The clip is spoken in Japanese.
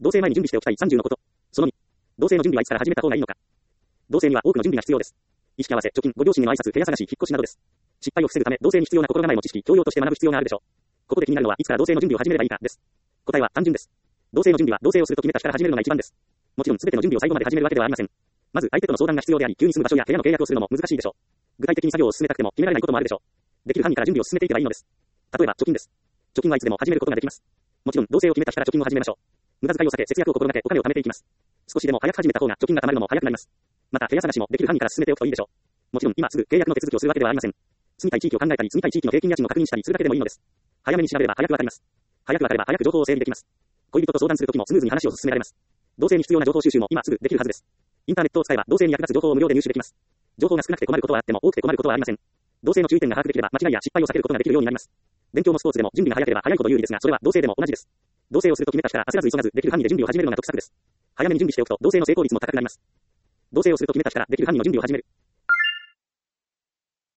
同棲前に準備しておきたい30のこと。その2。同棲の準備はいつから始めた方がいいのか。同棲には多くの準備が必要です。意識合わせ、貯金、ご両親への挨拶、部屋探し、引っ越しなどです。失敗を防ぐため、同棲に必要な心構えも知識、教養として学ぶ必要があるでしょう。ここで気になるのは、いつから同棲の準備を始めればいいか、です。答えは単純です。同棲の準備は、同棲をすると決めた日から始めるのが一番です。もちろん、すべての準備を最後まで始めるわけではありません。まず、相手との相談が必要であり、急に住む場所や部屋の契約をするのも難しいでしょう。具体的に作業を進めたくても決められないこともあるでしょう。できる範囲から準備を進めていけばいいのです。例えば、貯金です。貯金はいつでも始めることができます。もちろん、同棲を決めた日から貯金を始めましょう。無駄遣いを避け、節約を心がけ、お金を貯めていきます。少しでも早く始めた方が貯金が貯まるのも早くなります。また、部屋探しもできる範囲から進めておくといいでしょう。もちろん、今すぐ契約の手続きをするわけではありません。住みたい地域を考えたり、住みたい地域の平均家賃を確認したりするだけでもいいのです。早めに調べれば早くわかります。早くわかれば早く情報を整理できます。恋人と相談するときもスムーズに話を進められます。同棲に必要な情報収集も今すぐできるはずです。インターネットを使えば同棲に役立つ情報を無料で入手できます。情報が少なくて困ることはあっても多くて困ることはありません。同棲の注意点が把握できれば間違いや失敗を避けることができるようになります。勉強もスポーツでも準備が早ければ早いほど有利ですが、それは同棲でも同じです。同棲をすると決めた日から焦らず急がずできる範囲で準備を始めるのが得策です。早めに準備しておくと同棲の成功率も高くなります。同棲をすると決めた日からできる範囲の準備を始める。